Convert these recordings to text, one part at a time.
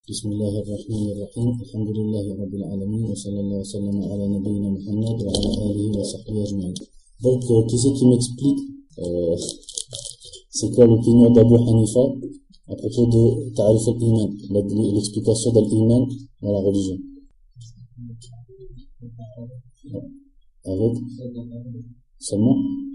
بسم الله الرحمن الرحيم الحمد لله رب العالمين وصلى الله وسلم على نبينا محمد وعلى آله وصحبه أجمعين. Donc, qui c'est qui m'explique c'est quoi l'opinion d'Abu Hanifa à propos de Ta'rif al-Iman, l'explication de l'iman dans la religion? Avec seulement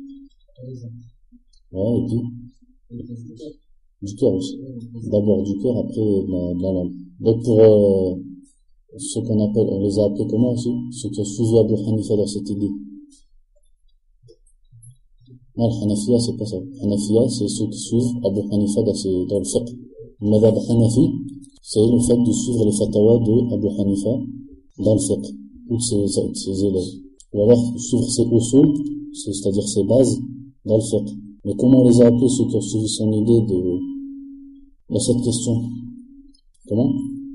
ouais, et puis du cœur aussi. D'abord du cœur, après de la langue. Donc pour ceux qu'on appelle, on les a appelés comment aussi? Ceux qui ont suivi Abu Hanifa dans cette idée. Non, le Hanafiya, c'est pas ça. Hanafiya, c'est ceux qui suivent Abu Hanifa dans le fiqh. Le madhab Hanafi, c'est le fait de suivre les fatawas de Abu Hanifa dans le fiqh. Toutes ses élèves. Ou alors suivre ses usul, c'est-à-dire ses bases, dans le fiqh. Mais comment on les a appelés, ceux qui ont suivi son idée dans cette question? Comment?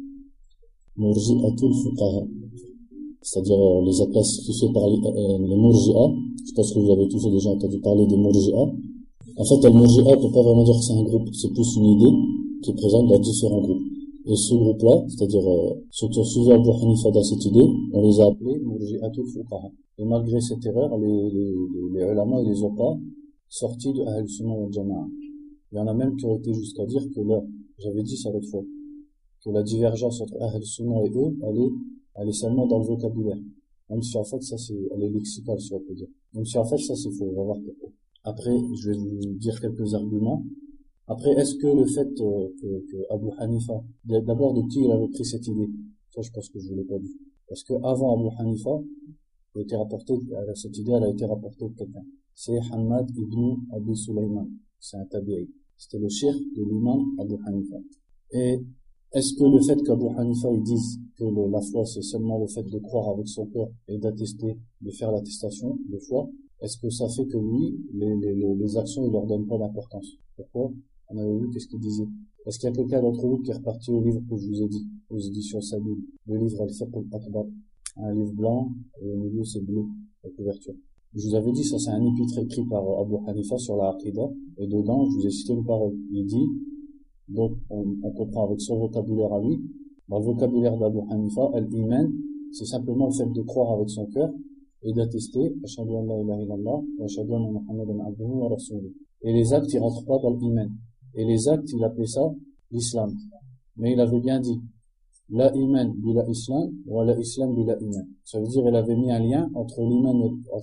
Murji'atul fuqaha. C'est-à-dire, on les a classifiés par les Murji'a. Je pense que vous avez tous déjà entendu parler des Murji'a. En fait, le Murji'a, on peut pas vraiment dire que c'est un groupe. C'est plus une idée qui est présente dans différents groupes. Et ce groupe-là, c'est-à-dire, ceux qui ont suivi Abu Hanifa dans cette idée, on les a appelés Murji'atul fuqaha. Et malgré cette erreur, les ulama, ils les ont pas sortis de Ahl Sunnah wal Jama'a. Il y en a même qui ont été jusqu'à dire que là, j'avais dit ça l'autre fois, que la divergence entre Ahl Sunnah et eux, elle est seulement dans le vocabulaire. Même si en fait, ça elle est lexicale, si on peut dire. Même si en fait, ça c'est faux, on va voir pourquoi. Après, je vais vous dire quelques arguments. Après, est-ce que le fait que Abu Hanifa, d'abord de qui il avait pris cette idée? Ça, je pense que je vous l'ai pas dit. Parce que avant Abu Hanifa, cette idée, elle a été rapportée de quelqu'un. C'est Hamad ibn Abi Sulayman. C'est un tabi'i. C'était le cheikh de l'imam Abu Hanifa. Et est-ce que le fait qu'Abu Hanifa ils disent que la foi c'est seulement le fait de croire avec son cœur et d'attester, de faire l'attestation de foi, est-ce que ça fait que lui, les actions ils leur donnent pas d'importance? Pourquoi? On avait vu qu'est-ce qu'il disait. Est-ce qu'il y a quelqu'un d'entre vous qui est reparti au livre que je vous ai dit, aux éditions Sabil, le livre Al-Fiqh al-Akbar, un livre blanc et au milieu c'est bleu, la couverture. Je vous avais dit, ça c'est un épître écrit par Abu Hanifa sur la Aqidah, et dedans, je vous ai cité une parole. Il dit, donc, on comprend avec son vocabulaire à lui, dans le vocabulaire d'Abu Hanifa, al-Iman, c'est simplement le fait de croire avec son cœur, et d'attester, Ashhadu an la ilaha illallah, wa ashhadu anna Muhammadan abduhu wa rasuluh. Et les actes, ils rentrent pas dans l'iman. Et les actes, il appelait ça l'islam. Mais il avait bien dit, la iman bila islam, wa la islam bila iman. Ça veut dire, il avait mis un lien entre l'iman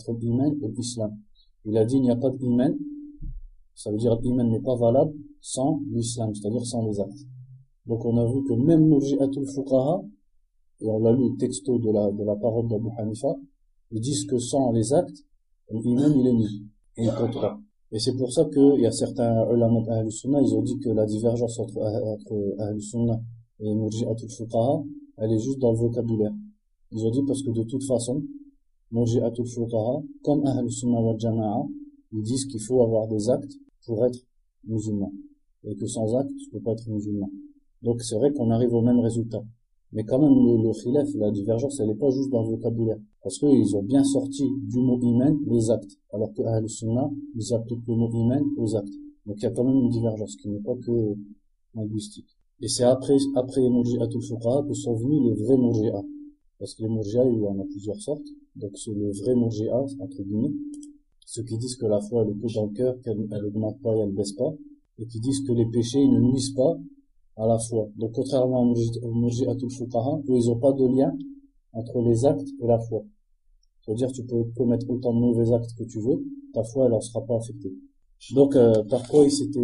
et l'islam. Il a dit, il n'y a pas d'iman. Ça veut dire, l'iman n'est pas valable sans l'islam, c'est-à-dire sans les actes. Donc, on a vu que même Murji'atul fuqaha, et on l'a lu le texto de la parole d'Abu Hanifa, ils disent que sans les actes, l'iman, il est nul. Et il compte pas. Et c'est pour ça qu'il y a certains ulama d'Ahl Sunnah, ils ont dit que la divergence entre Ahl Sunnah et Murji'atul fuqaha, elle est juste dans le vocabulaire. Ils ont dit parce que de toute façon, Murji'atul fuqaha, comme Ahl Sunnah wal Jama'a, ils disent qu'il faut avoir des actes pour être musulman. Et que sans actes, tu peux pas être musulman. Donc c'est vrai qu'on arrive au même résultat. Mais quand même, le khilaf, la divergence, elle est pas juste dans le vocabulaire. Parce qu'ils ont bien sorti du mot iman les actes. Alors que Ahl Sunnah, ils appliquent le mot iman aux actes. Donc il y a quand même une divergence qui n'est pas que linguistique. Et c'est après Murji'atul fuqaha que sont venus les vrais Murji'a. Parce que les Murji'a, il y en a plusieurs sortes. Donc c'est le vrai Murji'a, entre guillemets. Ceux qui disent que la foi, elle est que dans le cœur, qu'elle augmente pas et elle baisse pas. Et qui disent que les péchés, ils ne nuisent pas à la foi. Donc contrairement aux Murji'atul fuqaha, eux, ils ont pas de lien entre les actes et la foi. C'est-à-dire, tu peux commettre autant de mauvais actes que tu veux, ta foi, elle en sera pas affectée. Donc, par quoi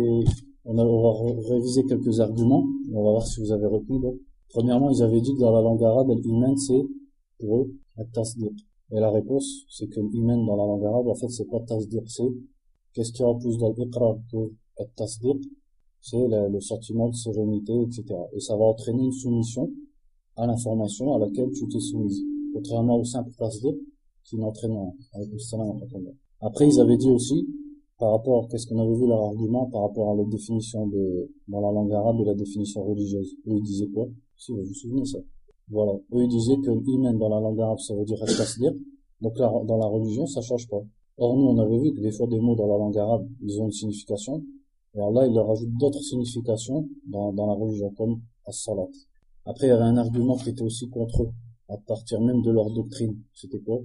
on va réviser quelques arguments, on va voir si vous avez retenu. Donc, premièrement, ils avaient dit que dans la langue arabe, l'iman, c'est, pour eux, at-tasdiq. Et la réponse, c'est que l'iman dans la langue arabe, en fait, c'est pas tasdiq, c'est, qu'est-ce qu'il y a plus dans l'iqrar que at-tasdiq? C'est le sentiment de sérénité, etc. Et ça va entraîner une soumission à l'information à laquelle tu t'es soumise. Contrairement au simple tasdiq, qui n'entraîne rien. Après, ils avaient dit aussi, par rapport, qu'est-ce qu'on avait vu leur argument par rapport à la définition dans la langue arabe et la définition religieuse. Eux, ils disaient quoi? Si, vous vous souvenez ça. Voilà. Eux, ils disaient que l'iman dans la langue arabe, ça veut dire at-tasdiq. Donc là, dans la religion, ça change pas. Or, nous, on avait vu que des fois, des mots dans la langue arabe, ils ont une signification. Et alors là, ils leur ajoutent d'autres significations dans la religion, comme as-salat. Après, il y avait un argument qui était aussi contre eux, à partir même de leur doctrine. C'était quoi?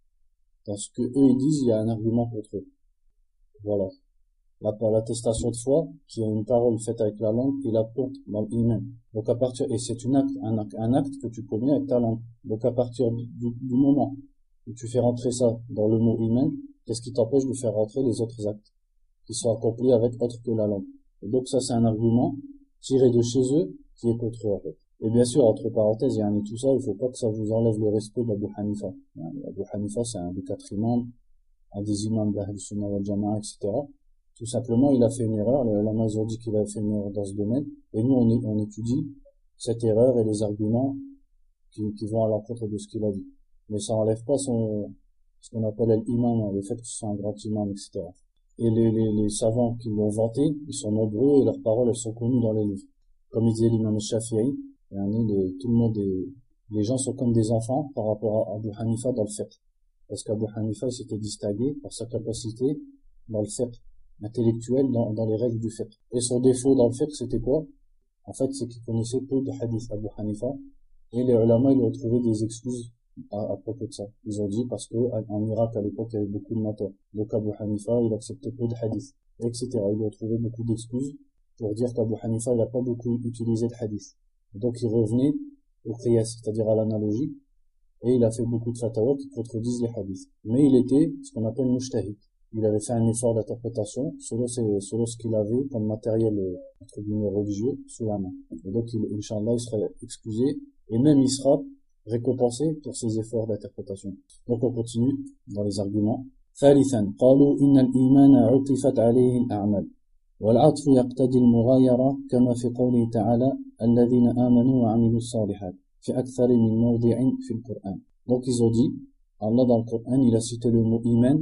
Dans ce que eux ils disent, il y a un argument contre eux. Voilà. L'attestation de foi, qui est une parole faite avec la langue, il la compte dans l'iman. Donc à partir, et c'est un acte que tu commets avec ta langue. Donc à partir du moment où tu fais rentrer ça dans le mot iman, qu'est-ce qui t'empêche de faire rentrer les autres actes qui sont accomplis avec autre que la langue? Et donc ça c'est un argument tiré de chez eux qui est contre eux en fait. Et bien sûr, entre parenthèses, il y a un tout ça, il faut pas que ça vous enlève le respect d'Abu Hanifa. Abu Hanifa c'est un des 4 imams, un des imams d'Ahl Sunnah wal Jama'a, etc. Tout simplement, il a fait une erreur. Les ulama ont dit qu'il a fait une erreur dans ce domaine. Et nous, on étudie cette erreur et les arguments qui vont à l'encontre de ce qu'il a dit. Mais ça enlève pas ce qu'on appelle l'imam, le fait que ce soit un grand imam, etc. Et les savants qui l'ont vanté, ils sont nombreux et leurs paroles, elles sont connues dans les livres. Comme il disait l'imam Shafi'i, tout le monde les gens sont comme des enfants par rapport à Abu Hanifa dans le fiqh. Parce qu'Abu Hanifa, il s'était distingué par sa capacité dans le fiqh intellectuel dans les règles du fiqh. Et son défaut dans le fiqh, c'était quoi? En fait, c'est qu'il connaissait peu de hadith Abu Hanifa, et les ulama, ils ont trouvé des excuses à propos de ça. Ils ont dit parce que en Irak, à l'époque, il y avait beaucoup de menteurs. Donc Abu Hanifa, il acceptait peu de hadith, etc. Ils ont trouvé beaucoup d'excuses pour dire qu'Abu Hanifa, il n'a pas beaucoup utilisé de hadith. Donc il revenait au qiyas, c'est-à-dire à l'analogie, et il a fait beaucoup de fatwa qui contredisent les hadiths. Mais il était ce qu'on appelle mujtahid. Il avait fait un effort d'interprétation selon ce qu'il avait comme matériel, entre guillemets, religieux sous la main. Et donc, Inch'Allah, il serait excusé, et même il sera récompensé pour ses efforts d'interprétation. Donc, on continue dans les arguments. ثالثا قالوا إن الإيمان عطفت عليه الأعمال والعطف يقتضي المغايرة كما في قوله تعالى الذين آمنوا وعملوا الصالحات في أكثر من موضع في القرآن. Donc, ils ont dit, Allah dans le Coran, il a cité le mot iman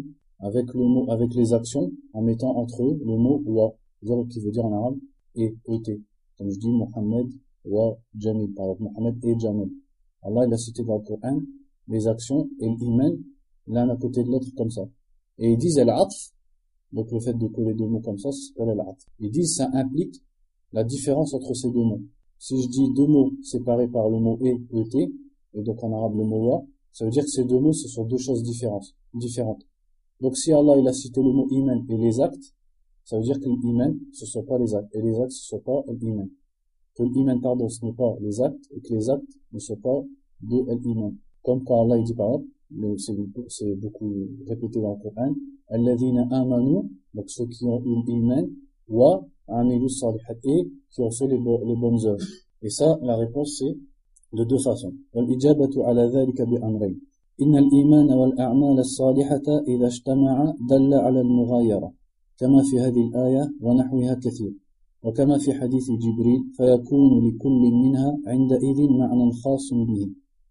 avec les actions, en mettant entre eux le mot wa, qui veut dire en arabe, et été. Comme je dis, Mohammed wa Jamil, par exemple, Mohammed et Jamil. Allah, il a cité dans le Coran les actions et l'iman, l'un à côté de l'autre comme ça. Et ils disent al-atf, donc le fait de coller deux mots comme ça s'appelle al-atf. Ils disent ça implique la différence entre ces deux mots. Si je dis deux mots séparés par le mot et, et donc en arabe le mot wa, ça veut dire que ces deux mots, ce sont deux choses différentes. Donc si Allah il a cité le mot iman et les actes, ça veut dire que l'iman ce sont pas les actes et les actes ce sont pas l'iman. Que l'iman pardon ce n'est pas les actes et que les actes ne sont pas de l'iman. Comme quand Allah il dit par exemple, c'est beaucoup répété dans le Coran, alladhina amanu, donc ceux qui ont eu l'iman, wa amilu salihat et qui ont fait les bonnes œuvres. Et ça la réponse c'est de deux façons. Wal ijabatu ala dhalika bi amrayn. إن الإيمان والأعمال الصالحة إذا اجتمع دل على المغايرة كما في هذه الآية ونحوها كثير وكما في حديث جبريل فيكون لكل منها عندئذ معنى خاص به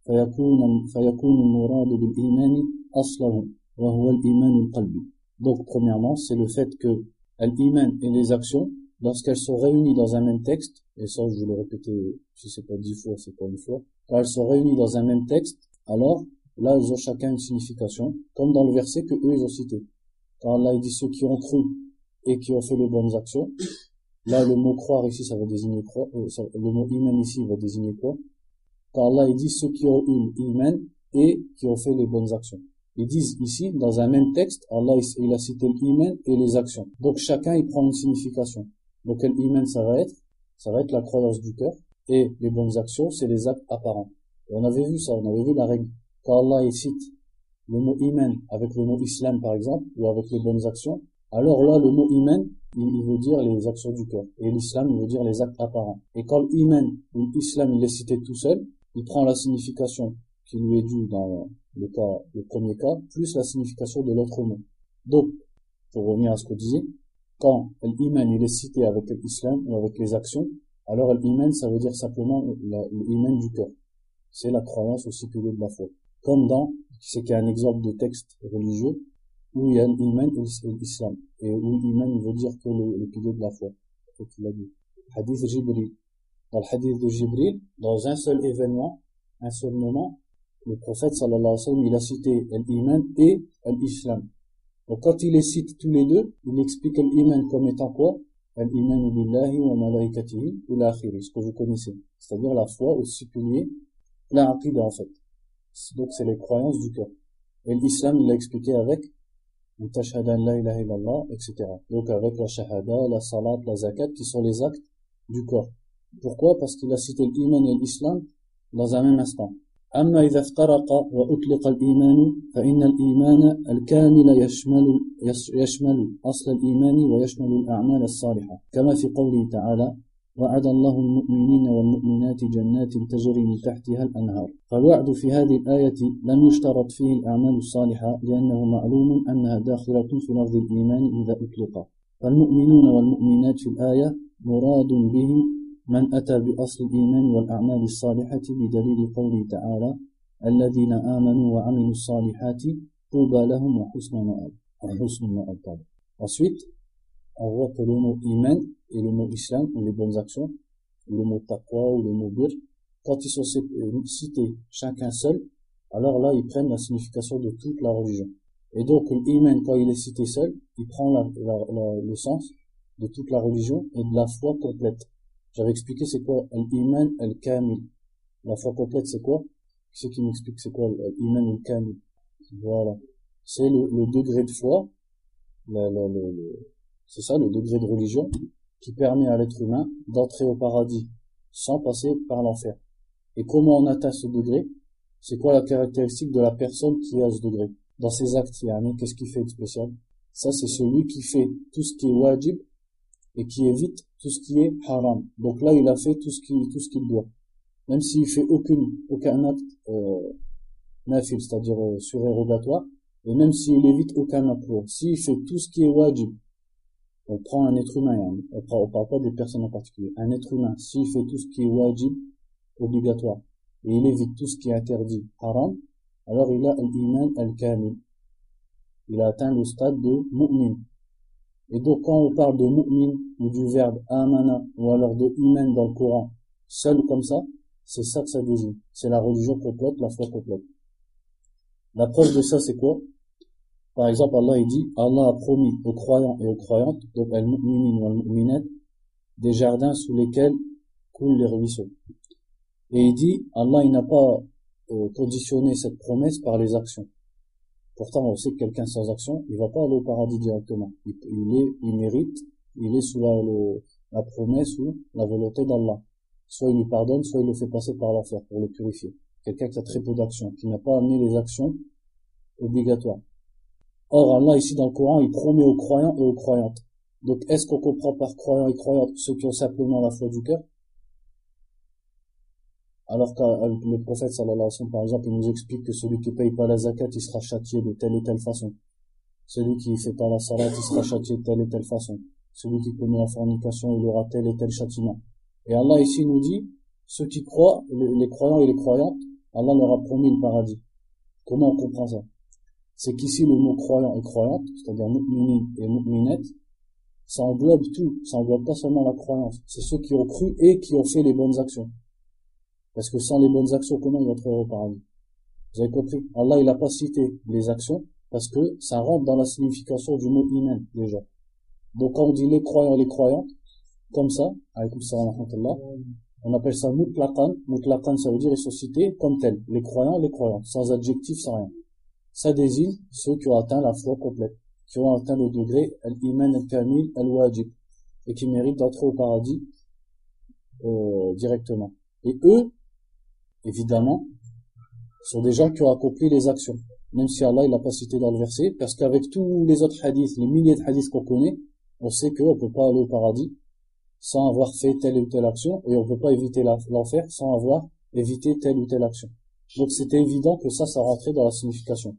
فيكون المراد بالإيمان أصله وهو الإيمان القلبي. Donc premièrement c'est le fait que l'iman et les actions lorsqu'elles sont réunies dans un même texte, et ça je vais le répéter si c'est pas 10 fois c'est pas une fois, quand elles sont réunies dans un même texte, alors là, ils ont chacun une signification, comme dans le verset que eux, ils ont cité. Quand Allah, il dit ceux qui ont cru et qui ont fait les bonnes actions, là, le mot croire ici, ça va désigner quoi? Le mot iman ici, va désigner quoi? Quand Allah, il dit ceux qui ont eu l'iman et qui ont fait les bonnes actions. Ils disent ici, dans un même texte, Allah, il a cité l'iman et les actions. Donc, chacun, il prend une signification. Donc, l'iman, ça va être la croyance du cœur, et les bonnes actions, c'est les actes apparents. Et on avait vu ça, on avait vu la règle. Quand Allah il cite le mot iman avec le mot islam par exemple, ou avec les bonnes actions, alors là le mot iman, il veut dire les actions du cœur, et l'islam il veut dire les actes apparents. Et quand l'iman ou l'islam il est cité tout seul, il prend la signification qui lui est due dans le premier cas, plus la signification de l'autre mot. Donc, pour revenir à ce que je disais, quand l'iman il est cité avec l'islam ou avec les actions, alors l'iman ça veut dire simplement l'iman du cœur. C'est la croyance aussi pilier de la foi. Comme c'est qu'il y a un exemple de texte religieux où il y a l'iman et l'islam. Et où l'iman, il veut dire que le pilier de la foi. C'est ce qu'il a dit. Hadith Jibril. Dans le hadith de Jibril, dans un seul événement, un seul moment, le prophète sallallahu alayhi wa sallam, il a cité l'iman et l'islam. Donc quand il les cite tous les deux, il explique l'iman comme étant quoi? Al-iman billahi wa malaikatihi ila akhiri, ce que vous connaissez. c'est-à-dire la foi aussi pilier, la aqida en fait. Donc c'est les croyances du cœur. Et l'islam, il l'a expliqué avec tashhada la ilaha illallah, etc. Donc avec la shahada, la salat, la zakat, qui sont les actes du corps. Pourquoi? Parce qu'il a cité l'iman et l'islam dans un même instant. أما إذا افترق وأطلق الإيمان فإن الإيمان الكامل يشمل أصل الإيمان ويشمل الأعمال الصالحة كما في قوله تعالى وعد الله المؤمنين والمؤمنات جنات تجري من تحتها الأنهار فالوعد في هذه الآية لم يشترط فيه الأعمال الصالحة لأنه معلوم أنها داخلة في لفظ الإيمان إذا أطلق فالمؤمنون والمؤمنات في الآية مراد بهم من أتى بأصل الإيمان والأعمال الصالحة بدليل قوله تعالى الذين آمنوا وعملوا الصالحات طوبى لهم وحسن مآب. Ensuite, on voit que le mot iman et le mot islam, ou les bonnes actions, ou le mot taqwa, ou le mot bir, quand ils sont cités chacun seul, alors là, ils prennent la signification de toute la religion. Et donc, l'iman, quand il est cité seul, il prend le sens de toute la religion et de la foi complète. J'avais expliqué c'est quoi l'iman al-kamil. La foi complète, c'est quoi? Qui c'est qui m'explique c'est quoi l'iman al-kamil? Voilà. C'est le degré de foi, c'est ça, le degré de religion, qui permet à l'être humain d'entrer au paradis sans passer par l'enfer. Et comment on atteint ce degré? C'est quoi la caractéristique de la personne qui a ce degré? Dans ses actes, qu'est-ce qu'il fait de spécial? Ça, c'est celui qui fait tout ce qui est wajib et qui évite tout ce qui est haram. Donc là, il a fait tout ce qu'il doit. Même s'il fait aucun acte nafil, c'est-à-dire surérogatoire, et même s'il évite aucun makruh. S'il fait tout ce qui est wajib, on prend un être humain, on parle pas des personnes en particulier. Un être humain, s'il fait tout ce qui est wajib, obligatoire, et il évite tout ce qui est interdit, haram, alors il a l'iman al-kamil. Il a atteint le stade de mu'min. Et donc quand on parle de mu'min, ou du verbe amana, ou alors de iman dans le Coran, seul comme ça, c'est ça que ça désigne. C'est la religion complète, la foi complète. La preuve de ça, c'est quoi? Par exemple, Allah, il dit, Allah a promis aux croyants et aux croyantes, donc al-mu'minin ou al-mu'minat, des jardins sous lesquels coulent les ruisseaux. Et il dit, Allah, il n'a pas conditionné cette promesse par les actions. Pourtant, on sait que quelqu'un sans action, il va pas aller au paradis directement. Il mérite, il est sous la promesse ou la volonté d'Allah. Soit il lui pardonne, soit il le fait passer par l'enfer pour le purifier. Quelqu'un qui a très peu d'actions, qui n'a pas amené les actions obligatoires. Or, Allah, ici dans le Coran, il promet aux croyants et aux croyantes. Donc, est-ce qu'on comprend par croyants et croyantes ceux qui ont simplement la foi du cœur? Alors que le prophète, sallallahu alayhi wa sallam, par exemple, il nous explique que celui qui paye pas la zakat, il sera châtié de telle et telle façon. Celui qui fait pas la salat, il sera châtié de telle et telle façon. Celui qui commet la fornication, il aura tel et tel châtiment. Et Allah ici nous dit, ceux qui croient, les croyants et les croyantes, Allah leur a promis le paradis. Comment on comprend ça? C'est qu'ici le mot croyant et croyante, c'est-à-dire mu'minin et mu'minat, ça englobe tout. Ça englobe pas seulement la croyance. C'est ceux qui ont cru et qui ont fait les bonnes actions. Parce que sans les bonnes actions, comment ils entreront au paradis? Vous avez compris? Allah, il a pas cité les actions, parce que ça rentre dans la signification du mot iman, déjà. Donc quand on dit les croyants et les croyantes, comme ça, alaykoum salam wa rahmatullah, on appelle ça mutlaqan. Mutlaqan, ça veut dire ils sont cités comme tels. Les croyants et les croyantes, sans adjectif, sans rien. Ça désigne ceux qui ont atteint la foi complète, qui ont atteint le degré al-iman al-kamil al-wajib, et qui méritent d'entrer au paradis directement. Et eux, évidemment, sont des gens qui ont accompli les actions, même si Allah il l'a pas cité dans le verset, parce qu'avec tous les autres hadiths, les milliers de hadiths qu'on connaît, on sait qu'on peut pas aller au paradis sans avoir fait telle ou telle action, et on peut pas éviter l'enfer sans avoir évité telle ou telle action. Donc c'était évident que ça rentrait dans la signification.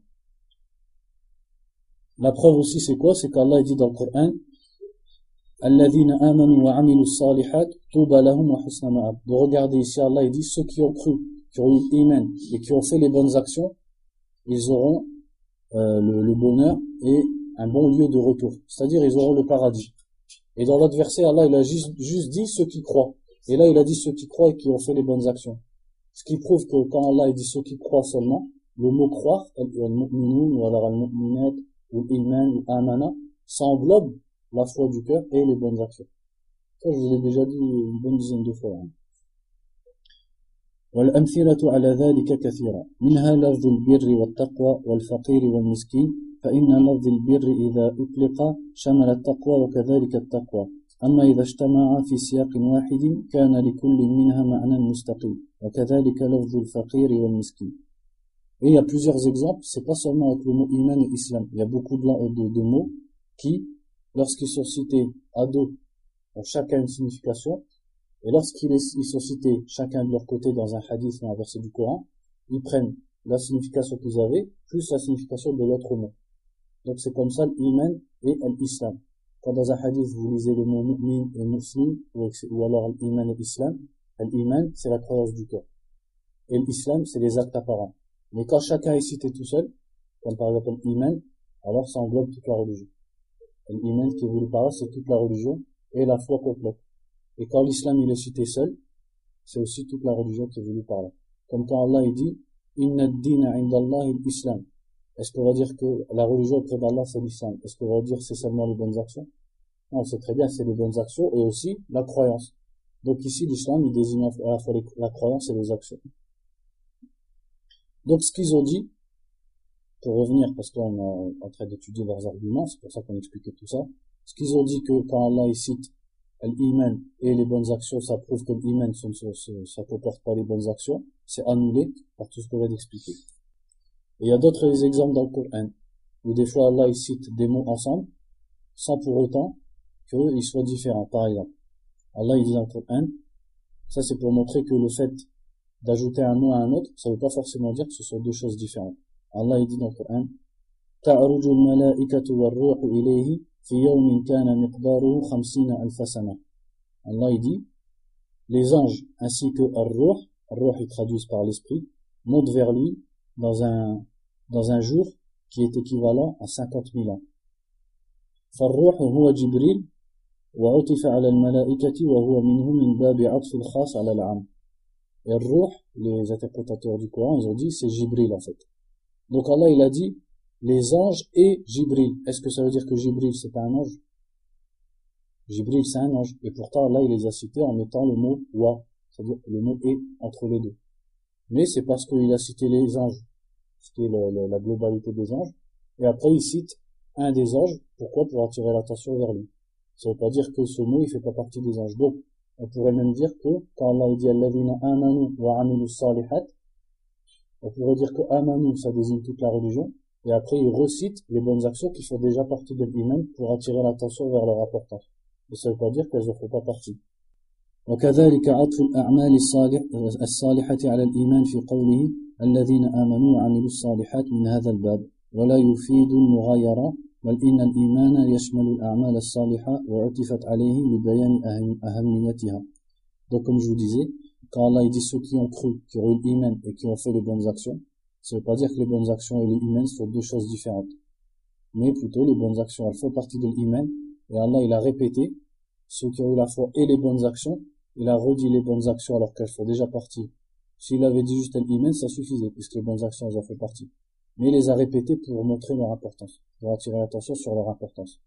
La preuve aussi c'est quoi? C'est qu'Allah dit dans le Coran, Alladhina amanu wa amilu salihat, tuba lahum wa husna ma'ab. De regarder ici, Allah il dit, ceux qui ont cru, qui ont eu iman, et qui ont fait les bonnes actions, ils auront le bonheur et un bon lieu de retour. C'est-à-dire, ils auront le paradis. Et dans l'autre verset, Allah il a juste dit ceux qui croient. Et là, il a dit ceux qui croient et qui ont fait les bonnes actions. Ce qui prouve que quand Allah il dit ceux qui croient seulement, le mot croire, al-mu'minun, ou alors al-mu'minat, ou iman, ou amana, ça englobe la foi du cœur et les bonnes actions. Ça, je vous l'ai déjà dit une bonne dizaine de fois. والأمثلة على ذلك كثيرة منها لفظ البر والتقوى والفقير والمسكين فإن لفظ البر إذا أطلق شمل التقوى وكذلك التقوى أما إذا اجتمع في سياق واحد كان لكل منها معنى مستقيم وكذلك لفظ الفقير والمسكين. Et il y a plusieurs exemples, c'est pas seulement avec le mot iman et islam, il y a beaucoup de mots qui, lorsqu'ils sont cités à deux, ont chacun une signification, et lorsqu'ils sont cités chacun de leur côté dans un hadith ou un verset du Coran, ils prennent la signification qu'ils avaient, plus la signification de l'autre mot. Donc c'est comme ça l'iman et l'islam. Quand dans un hadith vous lisez le mot mu'min et muslim, ou alors l'iman et l'islam, l'iman c'est la croyance du cœur. Et l'islam c'est les actes apparents. Mais quand chacun est cité tout seul, comme par exemple l'iman, alors ça englobe toute la religion. L'iman qui est voulu par là, c'est toute la religion et la foi complète. Et quand l'islam il est cité seul, c'est aussi toute la religion qui est voulu par là. Comme quand Allah il dit Inna ad-dina 'inda Allahi al-islam. Est-ce qu'on va dire que la religion auprès d'Allah c'est l'islam? Est-ce qu'on va dire c'est seulement les bonnes actions? Non, c'est très bien, c'est les bonnes actions et aussi la croyance. Donc ici l'islam il désigne à la fois la croyance et les actions. Donc ce qu'ils ont dit, pour revenir, parce qu'on est en train d'étudier leurs arguments, c'est pour ça qu'on expliquait tout ça, ce qu'ils ont dit que quand Allah il cite l'iman et les bonnes actions, ça prouve que l'iman ça comporte pas les bonnes actions, c'est annulé par tout ce qu'on vient d'expliquer. Et il y a d'autres exemples dans le Coran, où des fois Allah il cite des mots ensemble, sans pour autant qu'ils soient différents. Par exemple, Allah il dit dans le Coran, ça c'est pour montrer que le fait d'ajouter un mot à un autre, ça veut pas forcément dire que ce sont deux choses différentes. Allah il dit dans le Coran, تعرج الملائكة والروح إليه في يوم كان مقداره 50,000 سنة. Allah il dit, les anges ainsi que Ar-Ruh, Ar-Ruh ils traduisent par l'esprit, montent vers lui dans un jour qui est équivalent à 50,000 ans. فالروح هو جبريل وعطف على الملائكة وهو منه من باب عطف الخاص على العام. Et Ar-Ruh, les interprétateurs du Coran, ils ont dit c'est Jibril en fait. Donc Allah il a dit les anges et Jibril. Est-ce que ça veut dire que Jibril c'est pas un ange? Jibril c'est un ange. Et pourtant Allah il les a cités en mettant le mot wa, c'est-à-dire le mot et entre les deux. Mais c'est parce qu'il a cité les anges, c'était la globalité des anges. Et après il cite un des anges. Pourquoi? Pour attirer l'attention vers lui. Ça veut pas dire que ce mot il fait pas partie des anges. Donc on pourrait même dire que quand Allah dit alladhina amanu wa amilu salihat, on pourrait dire que amanu ça désigne toute la religion, et après il recite les bonnes actions qui font déjà partie de l'iman pour attirer l'attention vers leur importance. Mais ça veut pas dire qu'elles ne font pas partie. وكذلك عطف الأعمال الصالحة على الإيمان في قوله الذين آمنوا وعملوا الصالحات من هذا الباب ولا يفيد المغايرة بل إن الإيمان يشمل الأعمال الصالحة وعطفت عليه لبيان أهميتها. Donc comme je vous disais, quand Allah dit ceux qui ont cru, qui ont eu l'iman et qui ont fait les bonnes actions, ça veut pas dire que les bonnes actions et l'iman sont deux choses différentes. Mais plutôt les bonnes actions, elles font partie de l'iman, et Allah il a répété ceux qui ont eu la foi et les bonnes actions, il a redit les bonnes actions alors qu'elles font déjà partie. S'il avait dit juste l'iman, ça suffisait, puisque les bonnes actions elles en font partie. Mais il les a répétées pour montrer leur importance, pour attirer l'attention sur leur importance.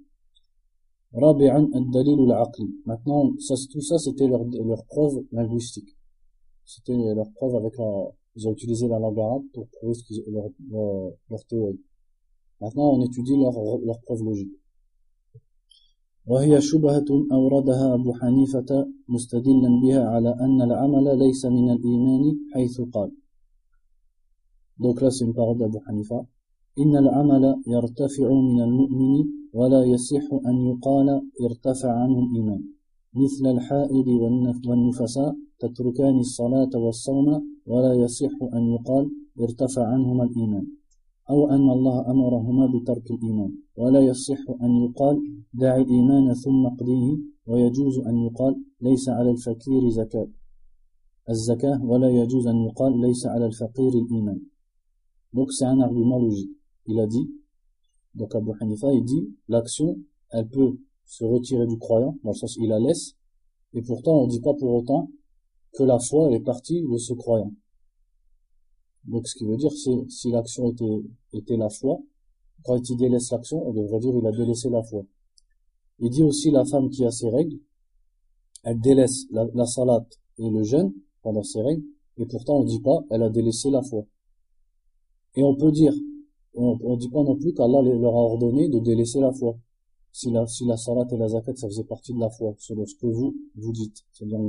رابعا الدليل العقلي. Maintenant, tout ça c'était leur preuve linguistique. C'était leur preuve avec ils ont utilisé la langue arabe pour prouver leur théorie. Maintenant, on étudie leur preuve logique. وهي شبهة أوردها أبو حنيفة مستدلا بها على أن العمل ليس من الإيمان حيث قال. Donc là, c'est une parole d'Abu Hanifa. إن العمل يرتفع من المؤمن ولا يصح أن يقال ارتفع عنه الإيمان مثل الحائض والنفساء تتركان الصلاة والصوم ولا يصح أن يقال ارتفع عنهما الإيمان أو أن الله أمرهما بترك الإيمان ولا يصح أن يقال دع الإيمان ثم اقضيه ويجوز أن يقال ليس على الفقير الزكاة ولا يجوز أن يقال ليس على الفقير الإيمان. Donc c'est un argument logique. Il a dit, donc Abu Hanifa il dit, l'action elle peut se retirer du croyant, dans le sens il la laisse, et pourtant on ne dit pas pour autant que la foi elle est partie de ce croyant. Donc ce qui veut dire c'est si l'action était la foi, quand il délaisse l'action, on devrait dire il a délaissé la foi. Il dit aussi la femme qui a ses règles, elle délaisse la salat et le jeûne pendant ses règles, Et pourtant, on dit pas, elle a délaissé la foi. Et on peut dire, on dit pas non plus qu'Allah leur a ordonné de délaisser la foi. Si la salat et la zakat, ça faisait partie de la foi, selon ce que vous dites. C'est-à-dire,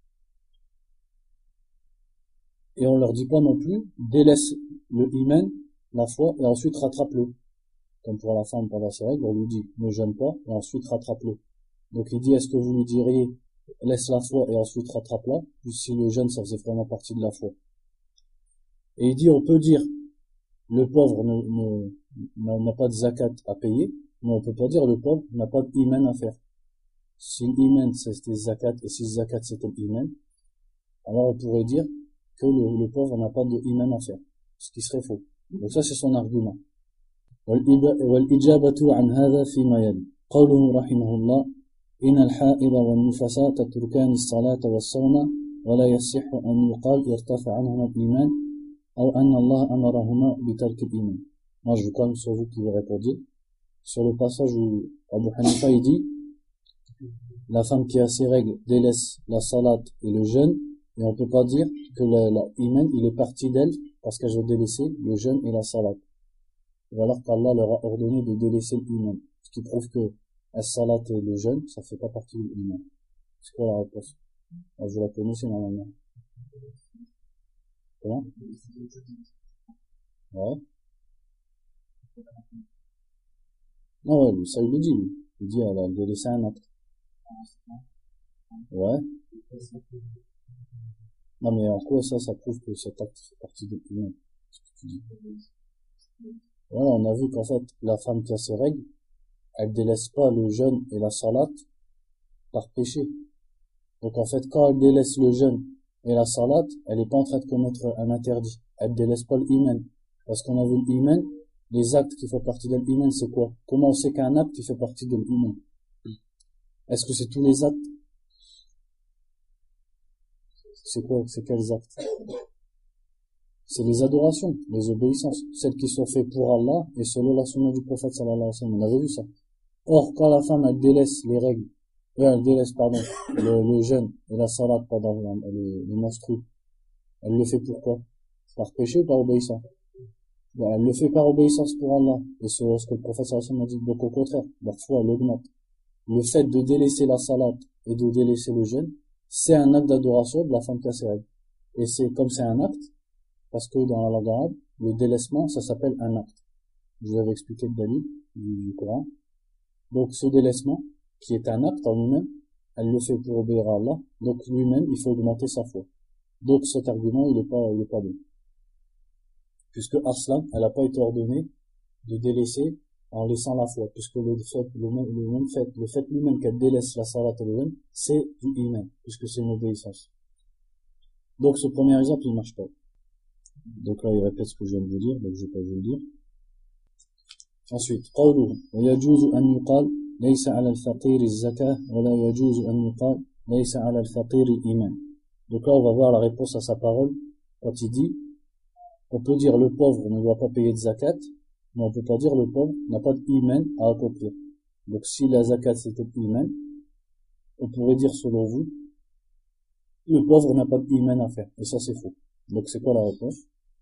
et on leur dit pas non plus, délaisse le iman, la foi, et ensuite rattrape-le. Comme pour la femme pendant ses règles, on lui dit, ne jeûne pas, et ensuite rattrape-le. Donc il dit, est-ce que vous lui diriez, laisse la foi et ensuite rattrape-la, puis si le jeûne, ça faisait vraiment partie de la foi. Et il dit, on peut dire, le pauvre n'a pas de zakat à payer, mais on peut pas dire le pauvre n'a pas d'iman à faire. Si l'iman c'était zakat et si zakat c'était l'iman, alors on pourrait dire que le pauvre n'a pas d'iman à faire, ce qui serait faux. Donc ça c'est son argument. والإجابة عن هذا فيما يلي قوله رحمه الله إن الحائض والنفساء تتركان الصلاة والصوم ولا يصح أن يقال ارتفع عنهما الإيمان أو أن الله أمرهما بترك الإيمان. Moi je veux quand même sur vous qui vous répondiez sur le passage où Abu Hanifa il dit la femme qui a ses règles délaisse la salat et le jeûne, et on peut pas dire que l'iman il est parti d'elle parce qu'elle a délaissé le jeûne et la salat. Ou alors qu'Allah leur a ordonné de délaisser l'iman. Ce qui prouve que la salat et le jeûne, ça fait pas partie de l'iman. C'est quoi la réponse? Vous la connaissez normalement. Comment? Ouais. Non, ouais, ça il le dit, lui. Il dit, elle a délaissé un acte. Ouais. Non, mais en quoi ça prouve que cet acte fait partie de l'iman? Ce que tu dis. Voilà, on a vu qu'en fait, la femme qui a ses règles, elle délaisse pas le jeûne et la salat par péché. Donc en fait, quand elle délaisse le jeûne et la salat, elle est pas en train de commettre un interdit. Elle délaisse pas l'iman. Parce qu'on a vu l'iman, les actes qui font partie de l'iman, c'est quoi? Comment on sait qu'un acte qui fait partie de l'iman? Est-ce que c'est tous les actes? C'est quoi? C'est quels actes? C'est les adorations, les obéissances, celles qui sont faites pour Allah et selon la sunna du prophète sallallahu alayhi wa sallam. On avait vu ça. Or, quand la femme, elle délaisse les règles, elle délaisse, le jeûne et la salat pendant les menstrues, elle le fait pourquoi? Par péché ou par obéissance? Bon, elle le fait par obéissance pour Allah. Et selon ce que le prophète sallallahu alayhi wa sallam a dit, donc au contraire, leur foi, elle augmente. Le fait de délaisser la salat et de délaisser le jeûne, c'est un acte d'adoration de la femme qui a ses règles. Et comme c'est un acte, parce que dans la langue arabe, le délaissement, ça s'appelle un acte. Je vous avais expliqué le dalil du Coran. Donc ce délaissement, qui est un acte en lui-même, elle le fait pour obéir à Allah, donc lui-même, il faut augmenter sa foi. Donc cet argument, il est pas bon. Puisque Aslan, elle n'a pas été ordonnée de délaisser en laissant la foi, puisque le fait lui-même qu'elle délaisse la salat et le jeûne, c'est du iman, puisque c'est une obéissance. Donc ce premier exemple, il marche pas. Donc là, il répète ce que je viens de vous dire, donc je vais pas vous le dire. Ensuite, قوله ويجوز أن يقال ليس على الفقير الزكاة ولا يجوز أن يقال ليس على الفقير الإيمان. Donc là, on va voir la réponse à sa parole quand il dit on peut dire le pauvre ne doit pas payer de zakat, mais on peut pas dire le pauvre n'a pas d'iman à accomplir. Donc si la zakat c'était iman, on pourrait dire selon vous le pauvre n'a pas d'iman à faire, et ça c'est faux. Donc c'est quoi la réponse?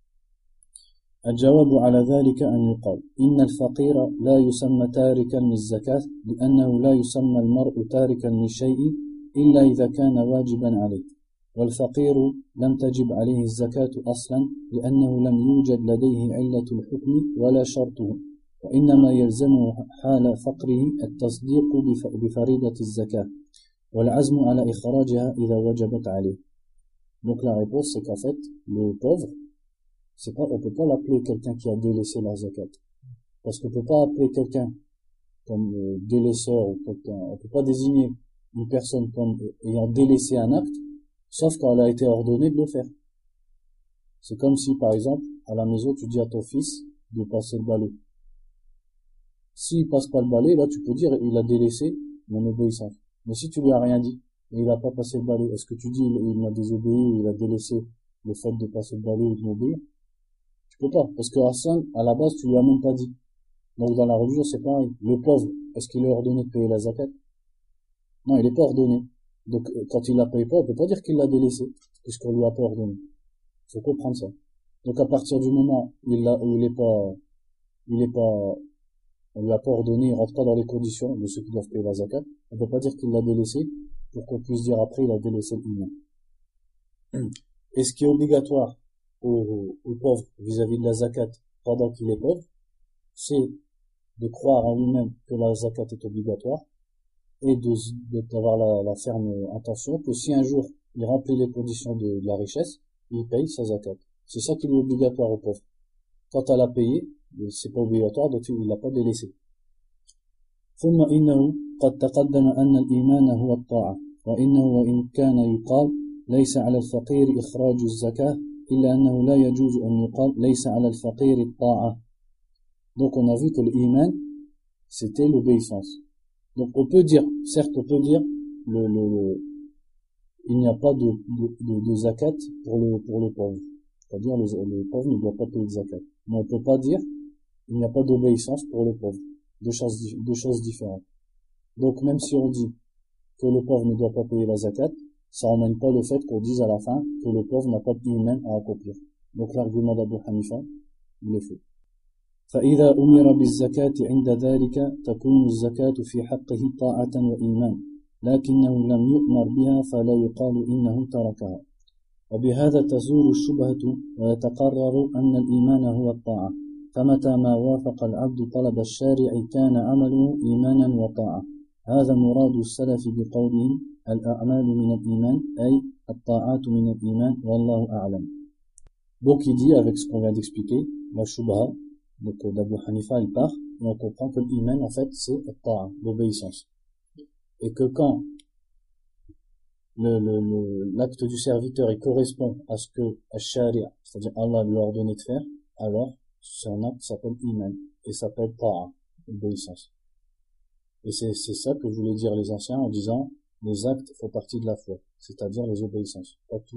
الجواب على ذلك أن يقال إن الفقير لا يسمى تاركا للزكاة لأنه لا يسمى المرء تاركا لشيء إلا إذا كان واجبا عليه والفقير لم تجب عليه الزكاة أصلا لأنه لم يوجد لديه علة الحكم ولا شرطه وإنما يلزمه حال فقره التصديق بفريضة الزكاة والعزم على إخراجها إذا وجبت عليه. Donc la réponse c'est qu'en fait le pauvre on peut pas l'appeler quelqu'un qui a délaissé la zakat. Parce qu'on peut pas appeler quelqu'un comme délaisseur ou quelqu'un, on peut pas désigner une personne comme ayant délaissé un acte, sauf quand elle a été ordonnée de le faire. C'est comme si, par exemple, à la maison, tu dis à ton fils de passer le balai. S'il passe pas le balai, là, tu peux dire, il a délaissé mon obéissance. Mais si tu lui as rien dit, et il a pas passé le balai, est-ce que tu dis, il m'a désobéi, il a délaissé le fait de passer le balai ou de m'obéir? Tu peux pas, parce que Hassan, à la base, tu lui as même pas dit. Donc dans la religion, c'est pareil. Le pauvre, est-ce qu'il est ordonné de payer la zakat? Non, il est pas ordonné. Donc quand il la paye pas, on peut pas dire qu'il l'a délaissé, puisqu'on lui a pas ordonné. Faut comprendre ça. Donc à partir du moment où il est pas, on lui a pas ordonné, il rentre pas dans les conditions de ceux qui doivent payer la zakat, on peut pas dire qu'il l'a délaissé pour qu'on puisse dire après il a délaissé l'humain. Et ce qui est obligatoire aux pauvres vis-à-vis de la zakat pendant qu'il est pauvre, c'est de croire en lui-même que la zakat est obligatoire et d'avoir la ferme intention que si un jour il remplit les conditions de la richesse, il paye sa zakat. C'est ça qui est obligatoire aux pauvres. Quand elle a payé, c'est pas obligatoire, donc il l'a pas délaissé. ثم إنه قد تقدم أن الإيمان هو الطاعة وإنه وإن كان يقال ليس على الفقير إخراج الزكاة إلا أنه لا يجوز أن يقال ليس على الفقير الطاعة. Donc on a vu que l'iman c'était l'obéissance. Donc on peut dire, certes on peut dire il n'y a pas de zakat pour le pauvre. C'est-à-dire le pauvre ne doit pas payer de zakat. Mais on peut pas dire il n'y a pas d'obéissance pour le pauvre. Deux choses différentes. Donc même si on dit que le pauvre ne doit pas payer la zakat, ça n'emmène pas le fait qu'on dise à la fin que le pauvre n'a pas d'iman à accomplir. Donc l'argument d'Abu Hanifa, il est faux. فإذا أمر بالزكاة عند ذلك تكون الزكاة في حقه طاعة وإيمان لكنه لم يؤمر بها فلا يقال إنه تركها وبهذا تزول الشبهة ويتقرر أن الإيمان هو الطاعة فمتى ما وافق العبد طلب الشارع كان عمله إيمانا وطاعة هذا مراد السلف بقولهم الأعمال من الإيمان أي الطاعات من الإيمان والله أعلم. Donc il dit avec ce qu'on vient d'expliquer, la shubha, donc d'Abu Hanifa il part, et on comprend que l'iman en fait c'est at-ta'a, l'obéissance. Et que quand l'acte du serviteur il correspond à ce que Ash-Shari', c'est-à-dire Allah lui a ordonné de faire, alors c'est un acte qui s'appelle iman et s'appelle ta'a, obéissance. Et c'est ça que voulaient dire les anciens en disant les actes font partie de la foi, c'est-à-dire les obéissances. Pas tout